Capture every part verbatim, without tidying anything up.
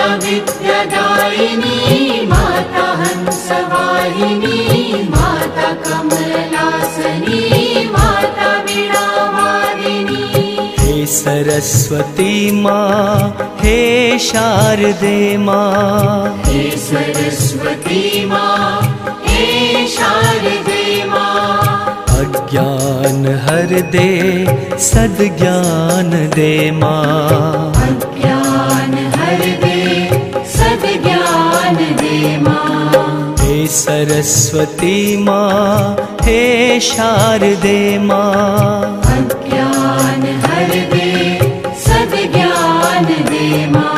विद्यादायिनी माता हंसवाहिनी माता कमलासनी माता वीणावादिनी। हे सरस्वती माँ हे शारदे माँ, हे सरस्वती माँ हे शारदे माँ। अज्ञान हर दे सद्ज्ञान दे माँ, अज्ञान हर दे सद्ज्ञान दे माँ। हे सरस्वती माँ हे शारदे माँ, अज्ञान हर दे सद्ज्ञान दे माँ।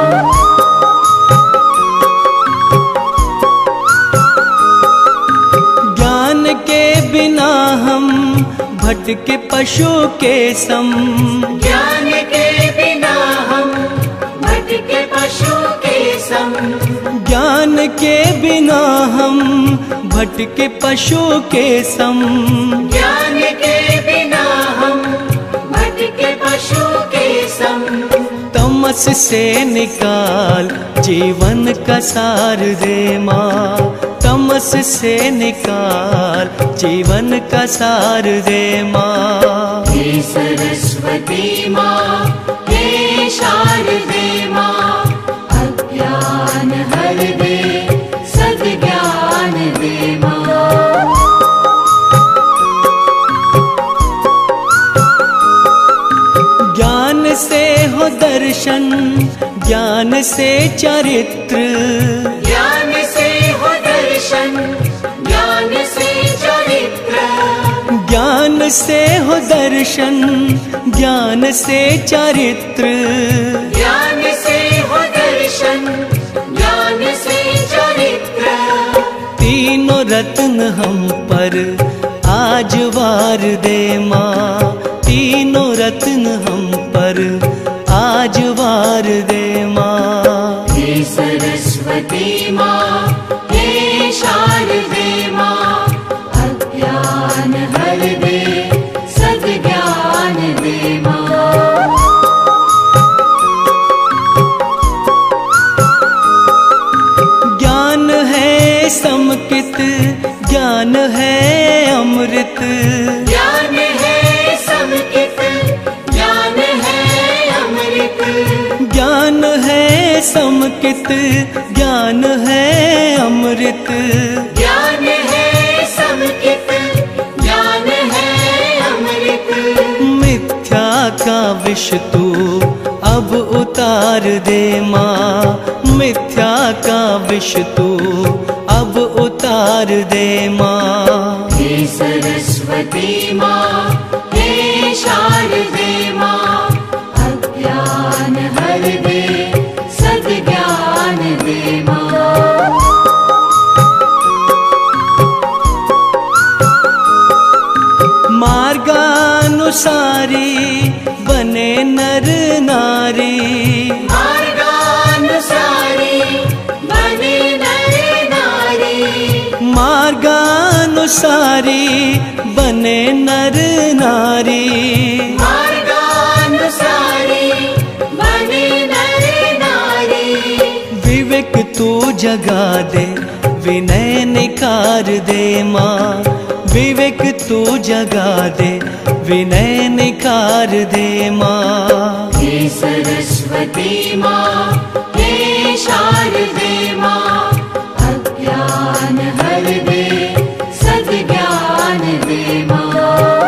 ज्ञान के बिना हम भटके पशु के सम, ज्ञान के बिना हम भटके पशु के सम। ज्ञान के बिना हम भटके पशु के सम। ज्ञान के बिना हम भटके पशु के सम। तमस से निकाल जीवन का सार दे माँ, तमस से निकाल जीवन का सार दे माँ। हे सरस्वती माँ हे शारदे माँ, अज्ञान हर दे सद्ज्ञान दे माँ। ज्ञान से हो दर्शन ज्ञान से चरित्र, ज्ञान से हो दर्शन ज्ञान से चरित्र। ज्ञान से हो दर्शन ज्ञान से चरित्र। ज्ञान से हो दर्शन ज्ञान से चरित्र। तीनों रत्न हम पर आज वार दे माँ, तीनों रत्न हम पर आज वार दे माँ। हे सरस्वती माँ हे शारदे माँ, अज्ञान हर दे सद्ज्ञान दे माँ। ज्ञान है समकित ज्ञान है अमृत, ज्ञान है समकित ज्ञान है अमृत। ज्ञान है समकित ज्ञान है अमृत। ज्ञान है समकित ज्ञान है अमृत। मिथ्या का विष तू अब उतार दे माँ, मिथ्या का विष तू अब उतार दे माँ। हे सरस्वती माँ हे शारदे माँ, अज्ञान हर दे सद्ज्ञान दे माँ। मार्गानुसारी बने नर नारी, मार्गानुसारी बने नर नारी। मार्गानुसारी बने नर नारी। मार्गानुसारी बने नर नारी। विवेक तू जगा दे विनय निकार दे माँ, विवेक तू जगा दे विनय निकार दे माँ। हे सरस्वती माँ हे शारदे माँ, अज्ञान हर दे सद्ज्ञान दे माँ।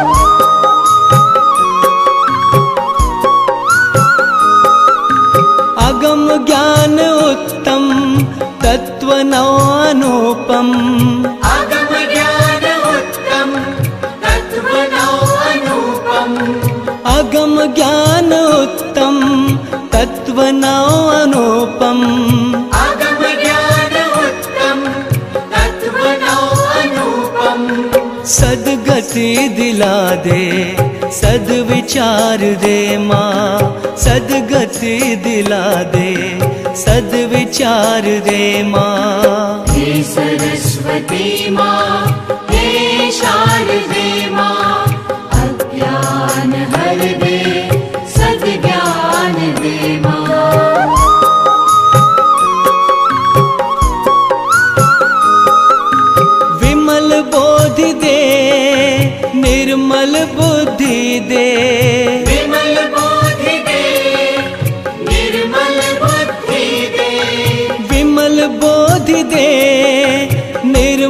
अगम ज्ञान उत्तम तत्व नौ अनुपम, अगम ज्ञान उत्तम तत्व नौ अनुपम। अगम ज्ञान उत्तम तत्व नौ अनुपम। अगम ज्ञान उत्तम तत्व नौ अनुपम। सद्गति दिला दे सद्विचार दे माँ, सद्गति दिला दे सद्विचार दे माँ। हे सरस्वती माँ हे शारदे माँ, अज्ञान हर दे सद्ज्ञान दे माँ।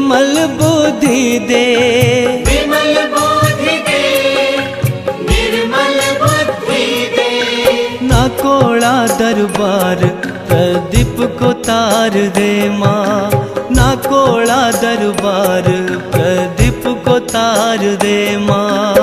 निर्मल बुद्धि दे, विमल बुद्धि दे, निर्मल बुद्धि दे। ना कोड़ा दरबार प्रदीप को तार दे माँ, ना कोड़ा दरबार प्रदीप को तार दे माँ।